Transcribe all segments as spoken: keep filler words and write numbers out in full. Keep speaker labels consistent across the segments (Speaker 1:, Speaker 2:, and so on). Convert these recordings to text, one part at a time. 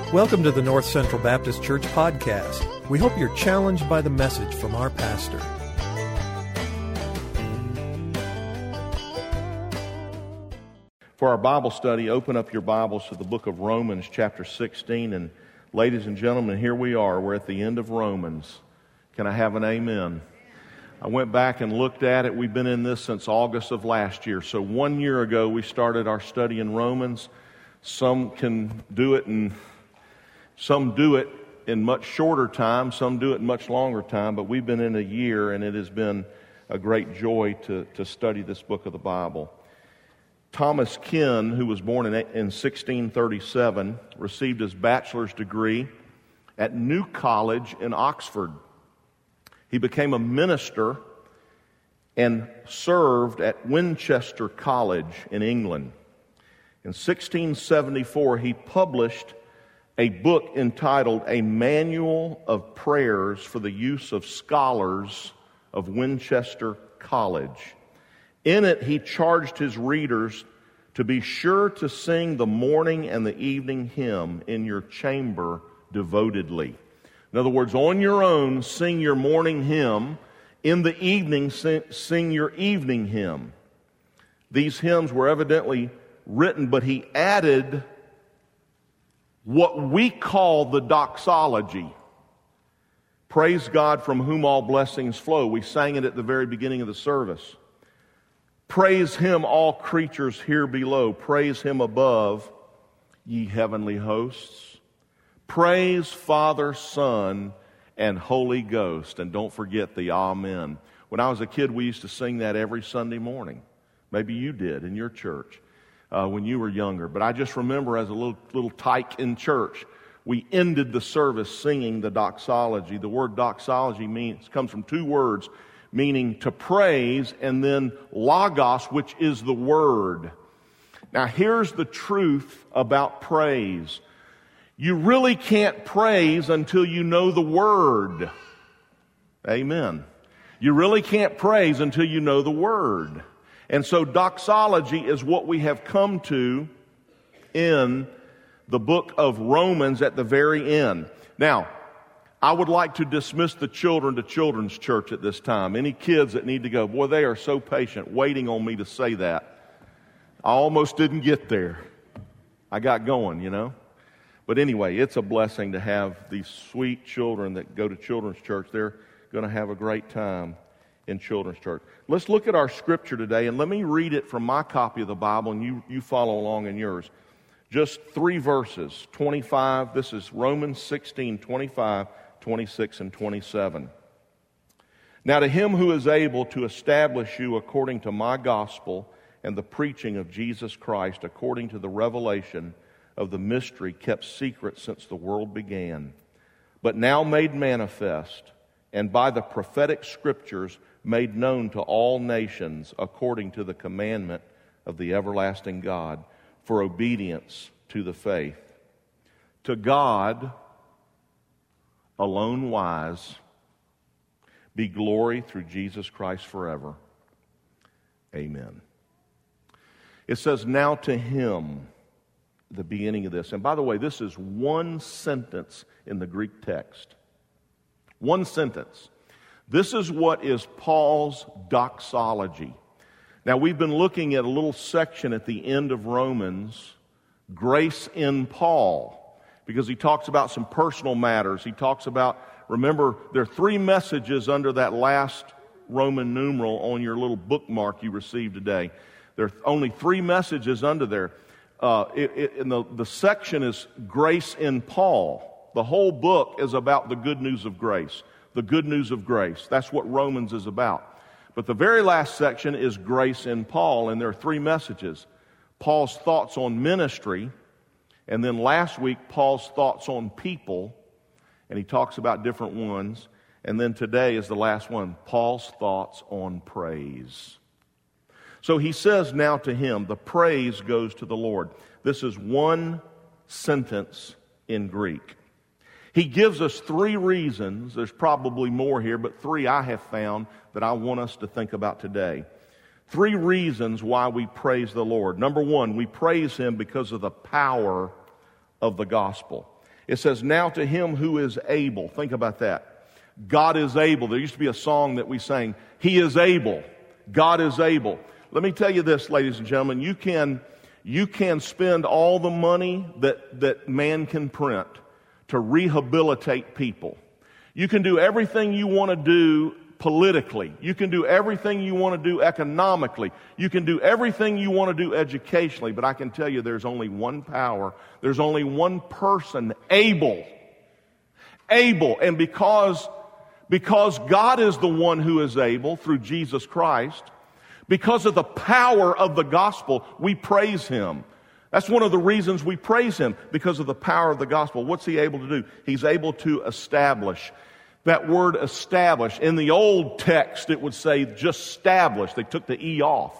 Speaker 1: Welcome to the North Central Baptist Church podcast. We hope you're challenged by the message from our pastor.
Speaker 2: For our Bible study, open up your Bibles to the book of Romans, chapter sixteen. And ladies and gentlemen, here we are. We're at the end of Romans. Can I have an amen? I went back and looked at it. We've been in this since August of last year. So one year ago, we started our study in Romans. Some can do it in, some do it in much shorter time. Some do it in much longer time. But we've been in a year, and it has been a great joy to, to study this book of the Bible. Thomas Ken, who was born in, in sixteen thirty-seven, received his bachelor's degree at New College in Oxford. He became a minister and served at Winchester College in England. In sixteen seventy-four, he published a book entitled A Manual of Prayers for the Use of Scholars of Winchester College. In it, he charged his readers to be sure to sing the morning and the evening hymn in your chamber devotedly. In other words, on your own, sing your morning hymn. In the evening, sing your evening hymn. These hymns were evidently written, but he added what we call the doxology. Praise God from whom all blessings flow. We sang it at the very beginning of the service. Praise Him, all creatures here below. Praise Him above, ye heavenly hosts. Praise Father, Son, and Holy Ghost. And don't forget the Amen. When I was a kid, we used to sing that every Sunday morning. Maybe you did in your church uh, when you were younger. But I just remember as a little, little tyke in church, we ended the service singing the doxology. The word doxology means comes from two words, meaning to praise, and then logos, which is the word. Now here's the truth about praise. You really can't praise until you know the word. Amen. You really can't praise until you know the word. And so doxology is what we have come to in the book of Romans at the very end. Now, I would like to dismiss the children to children's church at this time. Any kids that need to go, boy, they are so patient waiting on me to say that. I almost didn't get there. I got going, you know. But anyway, it's a blessing to have these sweet children that go to children's church. They're going to have a great time in children's church. Let's look at our scripture today, and let me read it from my copy of the Bible, and you, you follow along in yours. Just three verses, twenty-five. This is Romans sixteen, twenty-five, twenty-six, and twenty-seven. Now to him who is able to establish you according to my gospel and the preaching of Jesus Christ, according to the revelation of the mystery kept secret since the world began, but now made manifest, and by the prophetic scriptures made known to all nations according to the commandment of the everlasting God, for obedience to the faith. To God alone wise be glory through Jesus Christ forever. Amen. It says, now to him, the beginning of this. And by the way, this is one sentence in the Greek text. One sentence. This is what is Paul's doxology. Now, we've been looking at a little section at the end of Romans, Grace in Paul, because he talks about some personal matters. He talks about, remember, there are three messages under that last Roman numeral on your little bookmark you received today. There are only three messages under there. Uh, it, it, and the, the section is Grace in Paul. The whole book is about the good news of grace. The good news of grace. That's what Romans is about. But the very last section is Grace in Paul, and there are three messages. Paul's thoughts on ministry, and then last week, Paul's thoughts on people, and he talks about different ones. And then today is the last one, Paul's thoughts on praise. So he says now to him, the praise goes to the Lord. This is one sentence in Greek. He gives us three reasons, there's probably more here, but three I have found that I want us to think about today. Three reasons why we praise the Lord. Number one, we praise Him because of the power of the gospel. It says, now to him who is able. Think about that. God is able. There used to be a song that we sang, He is able. God is able. Let me tell you this, ladies and gentlemen. You can, you can spend all the money that, that man can print to rehabilitate people. You can do everything you want to do politically. You can do everything you want to do economically. You can do everything you want to do educationally. But I can tell you there's only one power. There's only one person able. Able. And because, because God is the one who is able through Jesus Christ, because of the power of the gospel, we praise Him. That's one of the reasons we praise Him, because of the power of the gospel. What's He able to do? He's able to establish. That word establish, in the old text it would say just establish. They took the E off.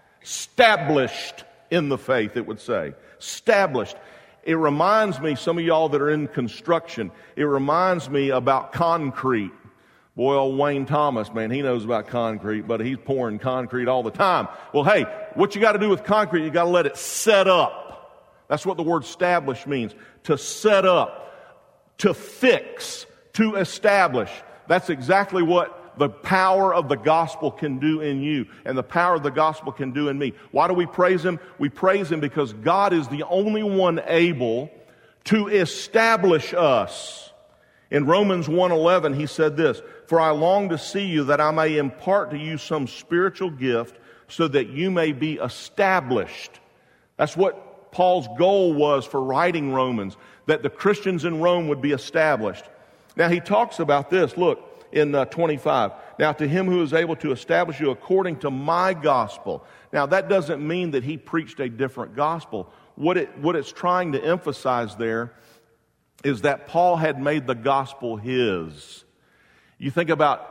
Speaker 2: Established in the faith, it would say. Established. It reminds me, some of y'all that are in construction, it reminds me about concrete. Boy, old Wayne Thomas, man, he knows about concrete, but he's pouring concrete all the time. Well, hey, what you got to do with concrete, you got to let it set up. That's what the word establish means. To set up, to fix, to establish. That's exactly what the power of the gospel can do in you, and the power of the gospel can do in me. Why do we praise Him? We praise Him because God is the only one able to establish us. In Romans one eleven, he said this, for I long to see you that I may impart to you some spiritual gift so that you may be established. That's what Paul's goal was for writing Romans, that the Christians in Rome would be established. Now he talks about this, look, in uh, twenty-five. Now to him who is able to establish you according to my gospel. Now that doesn't mean that he preached a different gospel. What it what it's trying to emphasize there is that Paul had made the gospel his. You think about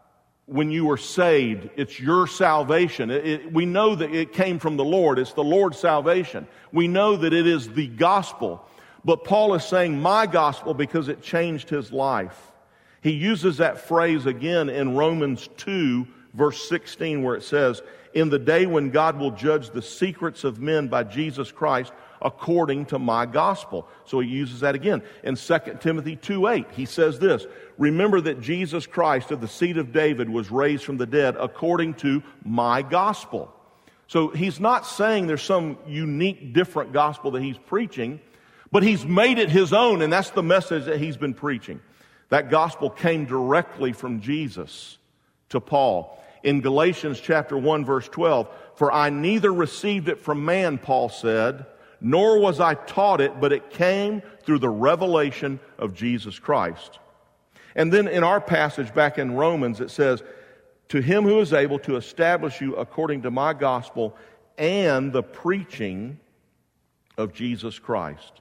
Speaker 2: when you were saved, it's your salvation. It, it, we know that it came from the Lord. It's the Lord's salvation. We know that it is the gospel. But Paul is saying my gospel because it changed his life. He uses that phrase again in Romans two, verse sixteen, where it says, in the day when God will judge the secrets of men by Jesus Christ according to my gospel. So he uses that again. In Second Timothy two eight, he says this, remember that Jesus Christ of the seed of David was raised from the dead according to my gospel. So he's not saying there's some unique, different gospel that he's preaching, but he's made it his own, and that's the message that he's been preaching. That gospel came directly from Jesus to Paul. In Galatians chapter one, verse twelve, for I neither received it from man, Paul said, nor was I taught it, but it came through the revelation of Jesus Christ. And then in our passage back in Romans, it says, to him who is able to establish you according to my gospel and the preaching of Jesus Christ.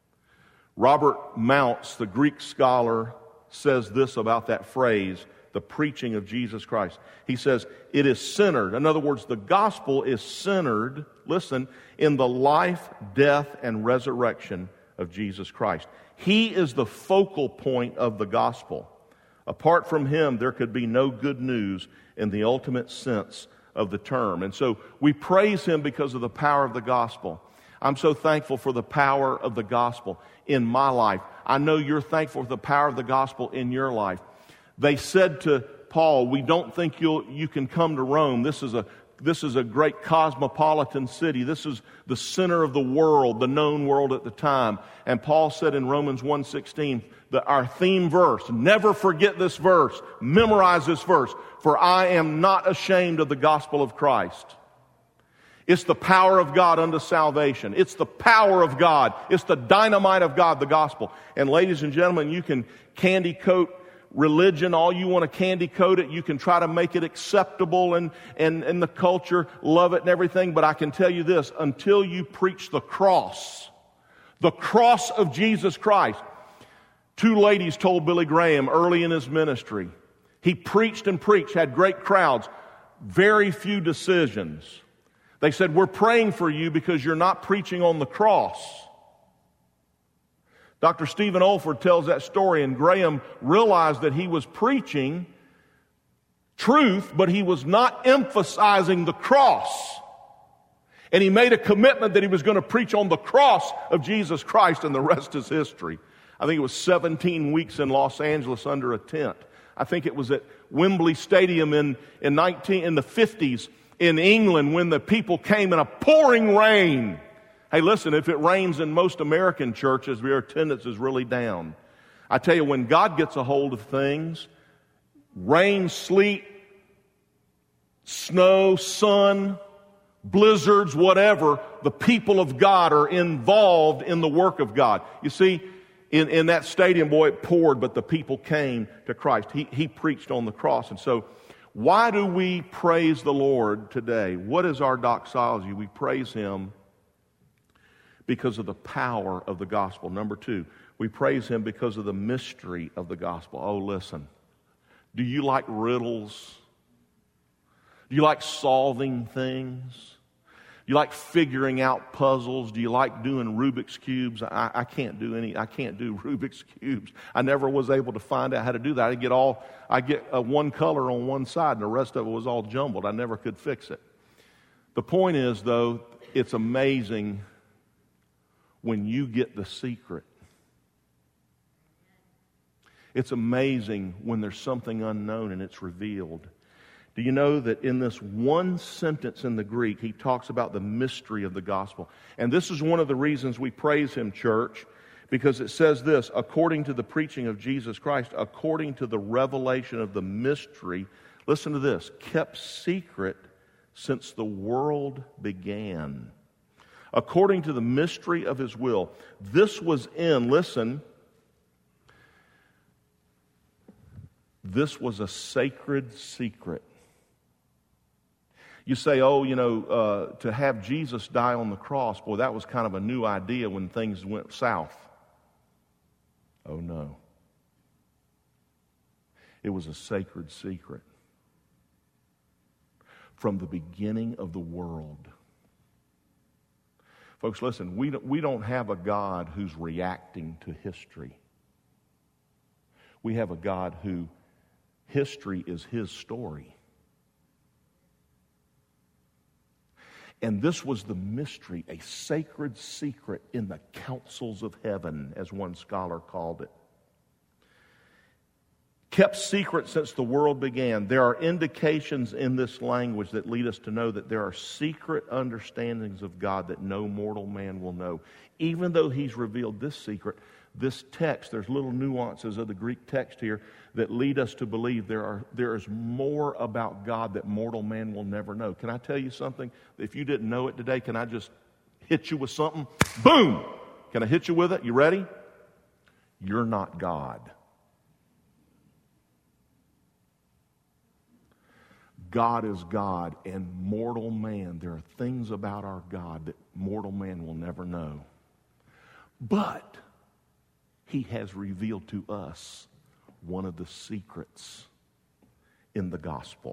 Speaker 2: Robert Mounts, the Greek scholar, says this about that phrase, the preaching of Jesus Christ. He says, it is centered. In other words, the gospel is centered, listen, in the life, death, and resurrection of Jesus Christ. He is the focal point of the gospel. Apart from Him, there could be no good news in the ultimate sense of the term. And so we praise Him because of the power of the gospel. I'm so thankful for the power of the gospel in my life. I know you're thankful for the power of the gospel in your life. They said to Paul, we don't think you'll, you can come to Rome. This is a This is a great cosmopolitan city. This is the center of the world, the known world at the time. And Paul said in Romans one sixteen, that our theme verse, never forget this verse, memorize this verse, for I am not ashamed of the gospel of Christ. It's the power of God unto salvation. It's the power of God. It's the dynamite of God, the gospel. And ladies and gentlemen, you can candy coat religion all you want to candy coat it. You can try to make it acceptable and, and, and the culture love it and everything. But I can tell you this, until you preach the cross, the cross of Jesus Christ. Two ladies told Billy Graham early in his ministry. He preached and preached, had great crowds, very few decisions. They said, we're praying for you because you're not preaching on the cross. Doctor Stephen Olford tells that story, and Graham realized that he was preaching truth, but he was not emphasizing the cross. And he made a commitment that he was going to preach on the cross of Jesus Christ, and the rest is history. I think it was seventeen weeks in Los Angeles under a tent. I think it was at Wembley Stadium in, in, nineteen, in the fifties in England when the people came in a pouring rain. Hey, listen, if it rains in most American churches, their attendance is really down. I tell you, when God gets a hold of things, rain, sleet, snow, sun, blizzards, whatever, the people of God are involved in the work of God. You see, in, in that stadium, boy, it poured, but the people came to Christ. He, he preached on the cross. And so, why do we praise the Lord today? What is our doxology? We praise Him because of the power of the gospel. Number two, we praise Him because of the mystery of the gospel. Oh, listen. Do you like riddles? Do you like solving things? Do you like figuring out puzzles? Do you like doing Rubik's Cubes? I, I can't do any. I can't do Rubik's Cubes. I never was able to find out how to do that. I get all. I get uh, one color on one side, and the rest of it was all jumbled. I never could fix it. The point is, though, it's amazing when you get the secret. It's amazing when there's something unknown and it's revealed. Do you know that in this one sentence in the Greek, he talks about the mystery of the gospel? And this is one of the reasons we praise Him, church, because it says this, according to the preaching of Jesus Christ, according to the revelation of the mystery, listen to this, kept secret since the world began. According to the mystery of His will. This was in, listen, this was a sacred secret. You say, oh, you know, uh, to have Jesus die on the cross, boy, that was kind of a new idea when things went south. Oh, no. It was a sacred secret. From the beginning of the world. Folks, listen, we don't, we don't have a God who's reacting to history. We have a God who, history is His story. And this was the mystery, a sacred secret in the councils of heaven, as one scholar called it. Kept secret since the world began. There are indications in this language that lead us to know that there are secret understandings of God that no mortal man will know. Even though He's revealed this secret, this text, there's little nuances of the Greek text here that lead us to believe there are there is more about God that mortal man will never know. Can I tell you something? If you didn't know it today, can I just hit you with something? Boom! Can I hit you with it? You ready? You're not God. God is God, and mortal man, there are things about our God that mortal man will never know. But He has revealed to us one of the secrets in the gospel.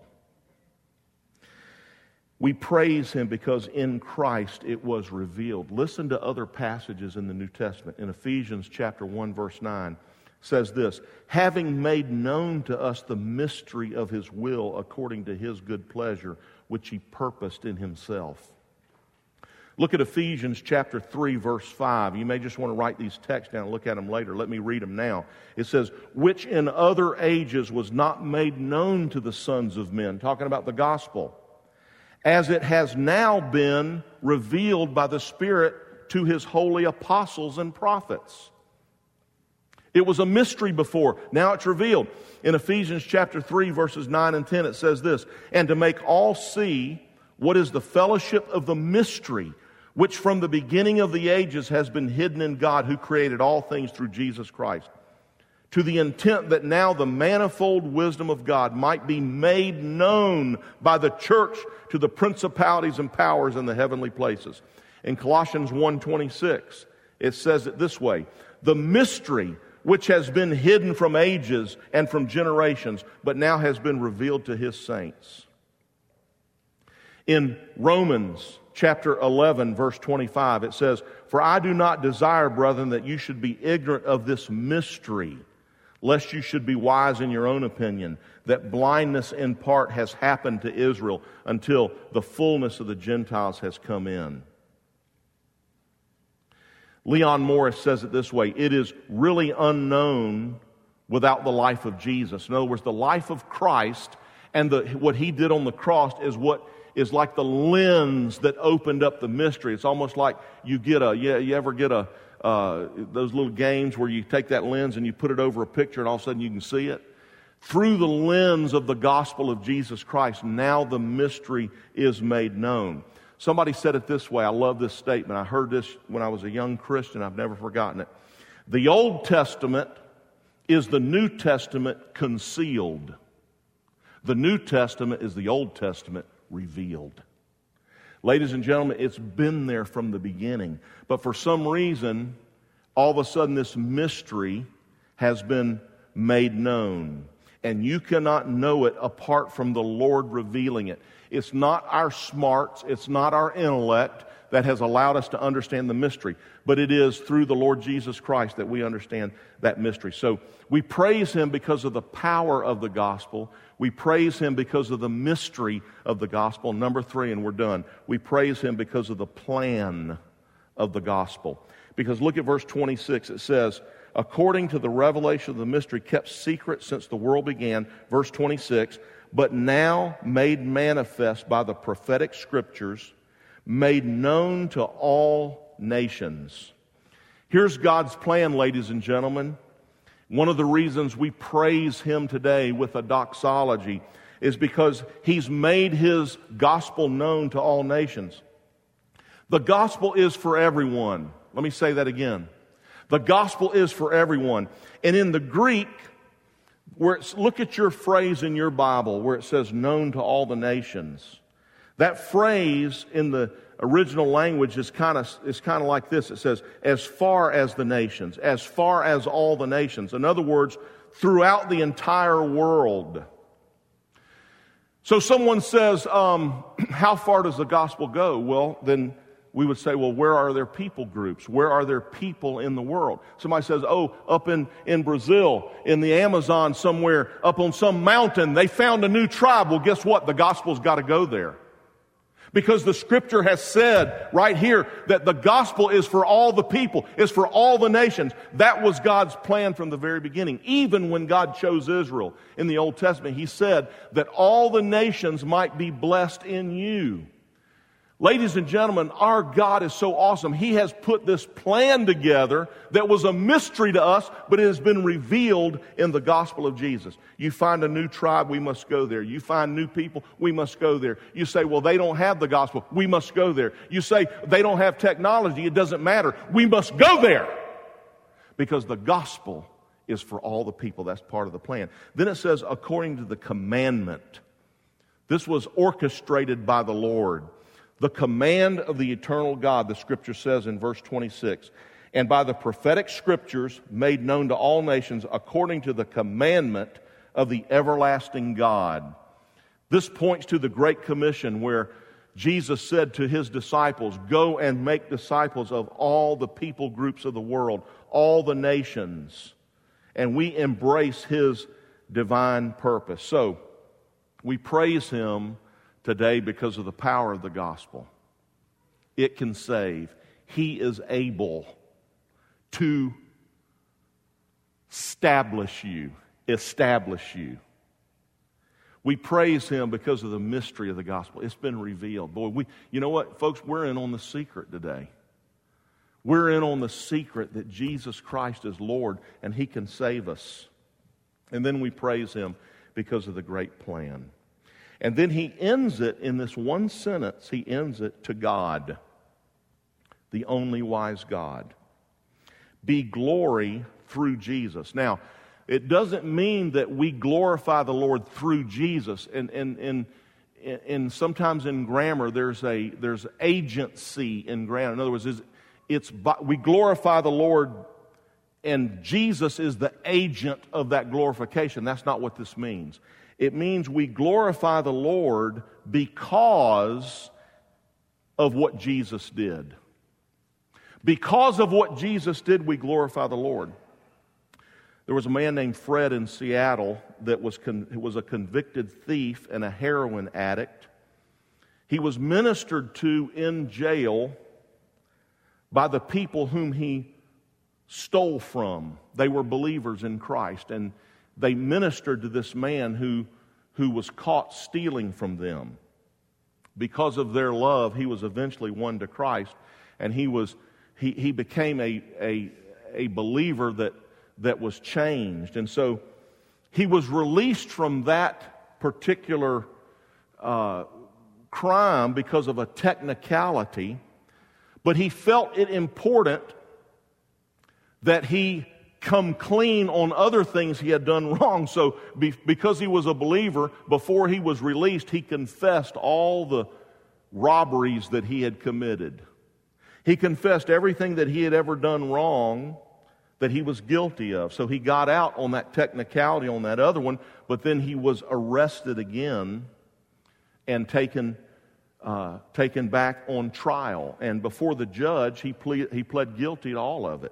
Speaker 2: We praise Him because in Christ it was revealed. Listen to other passages in the New Testament. In Ephesians chapter one, verse nine, says this, having made known to us the mystery of His will according to His good pleasure, which He purposed in Himself. Look at Ephesians chapter three, verse five. You may just want to write these texts down and look at them later. Let me read them now. It says, which in other ages was not made known to the sons of men, talking about the gospel, as it has now been revealed by the Spirit to His holy apostles and prophets. It was a mystery before. Now it's revealed. In Ephesians chapter three, verses nine and ten, it says this, and to make all see what is the fellowship of the mystery, which from the beginning of the ages has been hidden in God, who created all things through Jesus Christ, to the intent that now the manifold wisdom of God might be made known by the church to the principalities and powers in the heavenly places. In Colossians one twenty-six, it says it this way, the mystery which has been hidden from ages and from generations, but now has been revealed to His saints. In Romans chapter eleven, verse twenty-five, it says, for I do not desire, brethren, that you should be ignorant of this mystery, lest you should be wise in your own opinion, that blindness in part has happened to Israel until the fullness of the Gentiles has come in. Leon Morris says it this way: it is really unknown without the life of Jesus. In other words, the life of Christ and the, what He did on the cross is what is like the lens that opened up the mystery. It's almost like you get a, you, you ever get a, uh, those little games where you take that lens and you put it over a picture and all of a sudden you can see it? Through the lens of the gospel of Jesus Christ, now the mystery is made known. Somebody said it this way. I love this statement. I heard this when I was a young Christian. I've never forgotten it. The Old Testament is the New Testament concealed. The New Testament is the Old Testament revealed. Ladies and gentlemen, it's been there from the beginning. But for some reason, all of a sudden this mystery has been made known. And you cannot know it apart from the Lord revealing it. It's not our smarts, it's not our intellect that has allowed us to understand the mystery, but it is through the Lord Jesus Christ that we understand that mystery. So we praise Him because of the power of the gospel. We praise Him because of the mystery of the gospel. Number three, and we're done. We praise Him because of the plan of the gospel. Because look at verse twenty-six. It says, according to the revelation of the mystery kept secret since the world began, verse twenty-six, but now made manifest by the prophetic scriptures, made known to all nations. Here's God's plan, ladies and gentlemen. One of the reasons we praise Him today with a doxology is because He's made His gospel known to all nations. The gospel is for everyone. Let me say that again. The gospel is for everyone. And in the Greek, where it's, look at your phrase in your Bible where it says known to all the nations. That phrase in the original language is kind of is kind of like this. It says, as far as the nations, as far as all the nations. In other words, throughout the entire world. So someone says, um, how far does the gospel go? Well, then we would say, well, where are there people groups? Where are there people in the world? Somebody says, oh, up in, in Brazil, in the Amazon somewhere, up on some mountain, they found a new tribe. Well, guess what? The gospel's got to go there. Because the Scripture has said right here that the gospel is for all the people, is for all the nations. That was God's plan from the very beginning. Even when God chose Israel in the Old Testament, He said that all the nations might be blessed in you. Ladies and gentlemen, our God is so awesome. He has put this plan together that was a mystery to us, but it has been revealed in the gospel of Jesus. You find a new tribe, we must go there. You find new people, we must go there. You say, well, they don't have the gospel, we must go there. You say, they don't have technology, it doesn't matter. We must go there. Because the gospel is for all the people. That's part of the plan. Then it says, according to the commandment. This was orchestrated by the Lord. The command of the eternal God, the Scripture says in verse twenty-six, and by the prophetic scriptures made known to all nations according to the commandment of the everlasting God. This points to the Great Commission where Jesus said to His disciples, go and make disciples of all the people groups of the world, all the nations. And we embrace His divine purpose. So, we praise Him today because of the power of the gospel. It can save. He is able to establish you, establish you. We praise Him because of the mystery of the gospel. It's been revealed. Boy, we, you know what, folks, we're in on the secret today. We're in on the secret that Jesus Christ is Lord and He can save us. And then we praise Him because of the great plan. And then He ends it in this one sentence. He ends it to God, the only wise God. Be glory through Jesus. Now, it doesn't mean that we glorify the Lord through Jesus. And, and, and, and sometimes in grammar, there's a there's agency in grammar. In other words, it's, it's we glorify the Lord and Jesus is the agent of that glorification. That's not what this means. It means we glorify the Lord because of what Jesus did. Because of what Jesus did, we glorify the Lord. There was a man named Fred in Seattle that was con- was a convicted thief and a heroin addict. He was ministered to in jail by the people whom he stole from. They were believers in Christ, and they ministered to this man who, who was caught stealing from them. Because of their love, he was eventually won to Christ, and he was he, he became a, a, a believer that, that was changed. And so he was released from that particular uh, crime because of a technicality, but he felt it important that he come clean on other things he had done wrong. So be, because he was a believer, before he was released, he confessed all the robberies that he had committed. He confessed everything that he had ever done wrong that he was guilty of. So he got out on that technicality on that other one, but then he was arrested again and taken uh, taken back on trial. And before the judge, he ple- he pled guilty to all of it.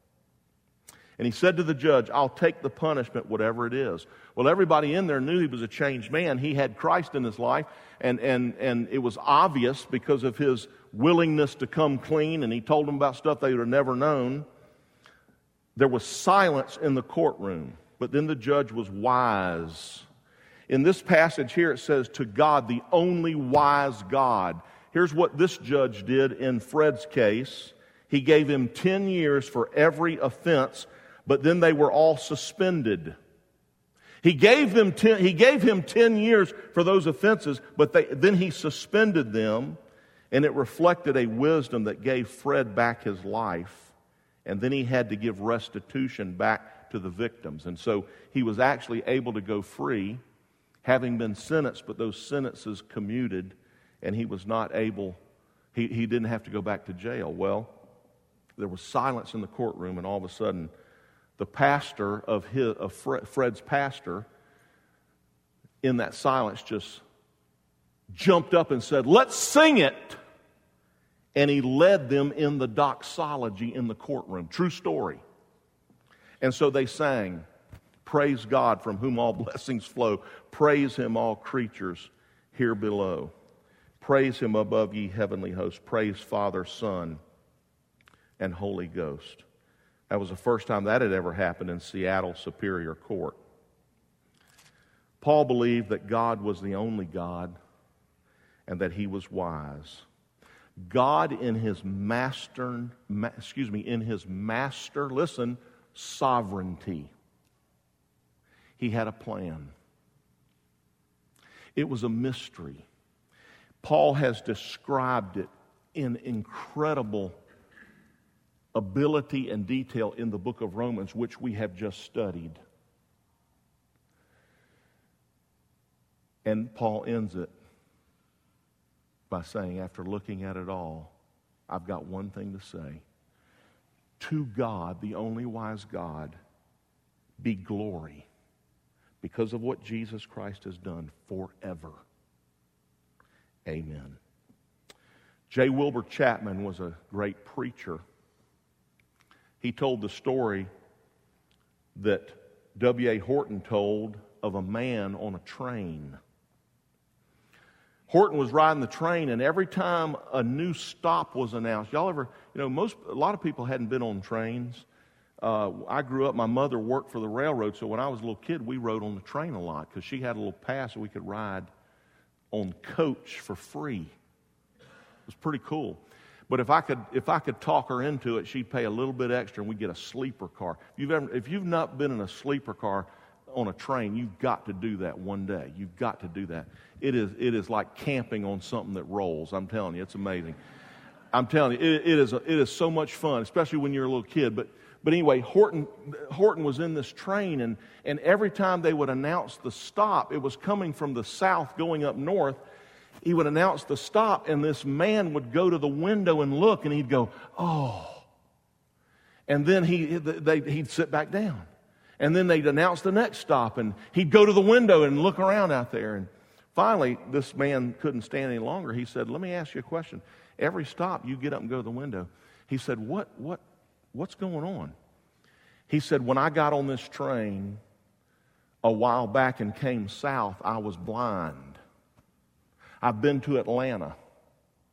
Speaker 2: And he said to the judge, "I'll take the punishment, whatever it is." Well, everybody in there knew he was a changed man. He had Christ in his life, and, and, and it was obvious because of his willingness to come clean, and he told them about stuff they would have never known. There was silence in the courtroom, but then the judge was wise. In this passage here, it says, "To God, the only wise God." Here's what this judge did in Fred's case. He gave him ten years for every offense, but then they were all suspended. He gave them ten, he gave him ten years for those offenses, but they, then he suspended them, and it reflected a wisdom that gave Fred back his life, and then he had to give restitution back to the victims. And so he was actually able to go free, having been sentenced, but those sentences commuted, and he was not able, he, he didn't have to go back to jail. Well, there was silence in the courtroom, and all of a sudden, the pastor of his, of Fred's pastor, in that silence, just jumped up and said, "Let's sing it." And he led them in the doxology in the courtroom. True story. And so they sang, "Praise God from whom all blessings flow. Praise Him, all creatures here below. Praise Him above ye heavenly hosts. Praise Father, Son, and Holy Ghost." That was the first time that had ever happened in Seattle Superior Court. Paul believed that God was the only God and that He was wise. God in His master, ma, excuse me, in His master, listen, sovereignty, He had a plan. It was a mystery. Paul has described it in incredible ability and detail in the book of Romans, which we have just studied. And Paul ends it by saying, after looking at it all, I've got one thing to say. To God, the only wise God, be glory because of what Jesus Christ has done forever. Amen. J. Wilbur Chapman was a great preacher. He told the story that W A Horton told of a man on a train. Horton was riding the train, and every time a new stop was announced, y'all ever, you know, most, a lot of people hadn't been on trains. Uh, I grew up, my mother worked for the railroad, so when I was a little kid, we rode on the train a lot because she had a little pass so we could ride on coach for free. It was pretty cool. But if I could, if I could talk her into it, she'd pay a little bit extra, and we'd get a sleeper car. If you've ever, if you've not been in a sleeper car on a train, you've got to do that one day. You've got to do that. It is, it is like camping on something that rolls. I'm telling you, it's amazing. I'm telling you, it, it is, a, it is so much fun, especially when you're a little kid. But, but anyway, Horton, Horton was in this train, and and every time they would announce the stop, it was coming from the south going up north. He would announce the stop, and this man would go to the window and look, and he'd go, "Oh." And then he, they, he'd sit back down. And then they'd announce the next stop, and he'd go to the window and look around out there. And finally, this man couldn't stand any longer. He said, "Let me ask you a question. Every stop, you get up and go to the window." He said, what, what, what's going on? He said, "When I got on this train a while back and came south, I was blind. I've been to Atlanta.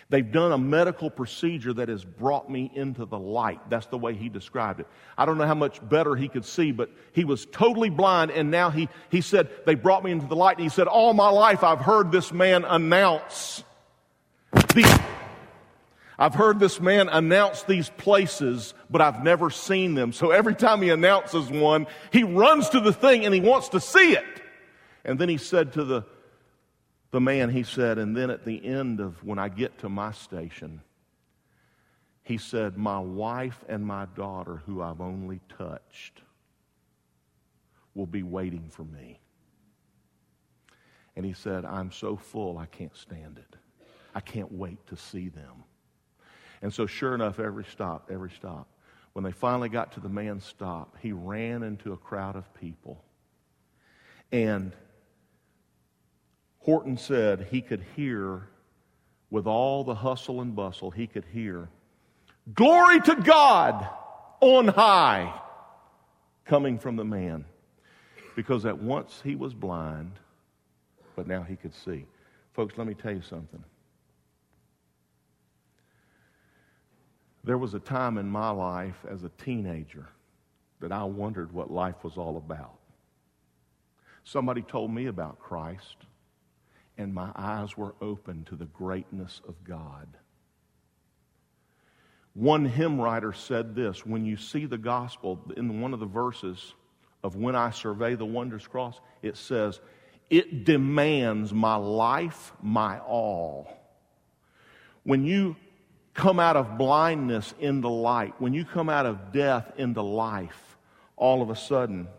Speaker 2: They've done a medical procedure that has brought me into the light. That's the way he described it. I don't know how much better he could see, but he was totally blind, and now he, he said, they brought me into the light, and he said, all my life I've heard this man announce these, I've heard this man announce these places, but I've never seen them. So every time he announces one, he runs to the thing and he wants to see it. And then he said to the The man, he said, and then at the end of when I get to my station, he said, my wife and my daughter, who I've only touched, will be waiting for me. And he said, I'm so full I can't stand it. I can't wait to see them. And so sure enough, every stop, every stop, when they finally got to the man's stop, he ran into a crowd of people. And Horton said he could hear, with all the hustle and bustle, he could hear, glory to God on high, coming from the man. Because at once he was blind, but now he could see. Folks, let me tell you something. There was a time in my life as a teenager that I wondered what life was all about. Somebody told me about Christ, and my eyes were open to the greatness of God. One hymn writer said this, when you see the gospel, in one of the verses of When I Survey the Wondrous Cross, it says, it demands my life, my all. When you come out of blindness into light, when you come out of death into life, all of a sudden,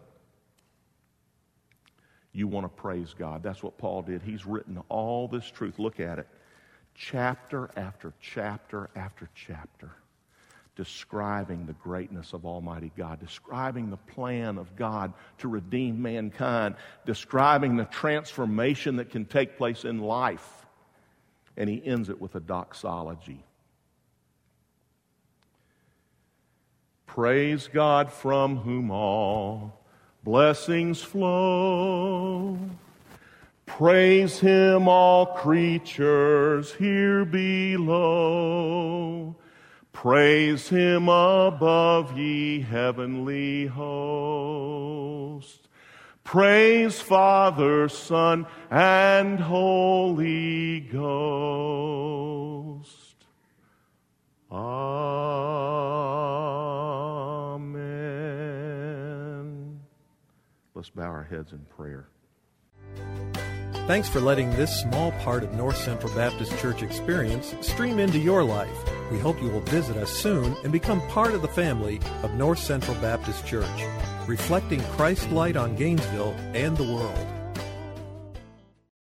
Speaker 2: you want to praise God. That's what Paul did. He's written all this truth. Look at it. Chapter after chapter after chapter. Describing the greatness of Almighty God. Describing the plan of God to redeem mankind. Describing the transformation that can take place in life. And he ends it with a doxology. Praise God from whom all blessings flow. Praise Him, all creatures here below. Praise Him above, ye heavenly hosts. Praise Father, Son, and Holy Ghost. Amen. Let's bow our heads in prayer.
Speaker 1: Thanks for letting this small part of North Central Baptist Church experience stream into your life. We hope you will visit us soon and become part of the family of North Central Baptist Church, reflecting Christ's light on Gainesville and the world.